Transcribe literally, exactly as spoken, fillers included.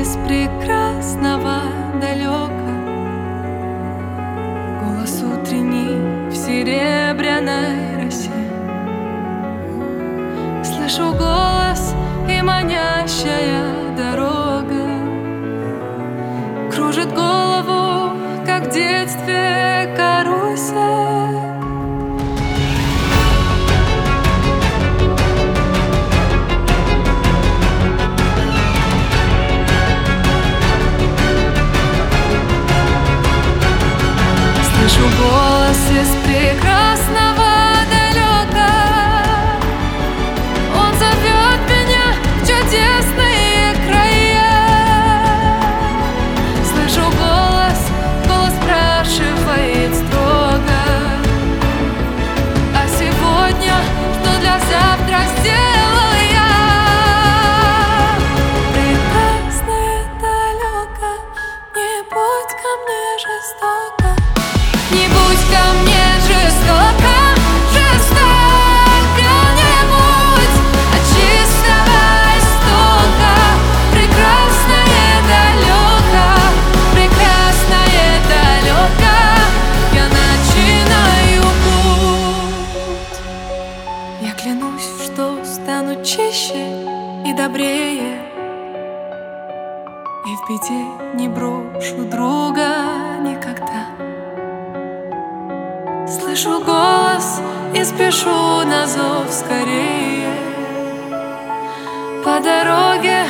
из прекрасного далека, голос утренний в серебряной росе. Слышу голос и манящая дорога кружит голову, как в детстве карусель. Слышу голос из прекрасного далека, он зовет меня в чудесные края. Слышу голос, голос спрашивает строго: а сегодня что для завтра сделал я? Прекрасное далеко, не будь ко мне жестоко. Не будь ко мне жестоко, жестоко не будь, от чистого истока. Прекрасное далеко, прекрасное далеко, я начинаю путь. Я клянусь, что стану чище и добрее, и в беде не брошу друга никогда. Слышу голос и спешу на зов скорее по дороге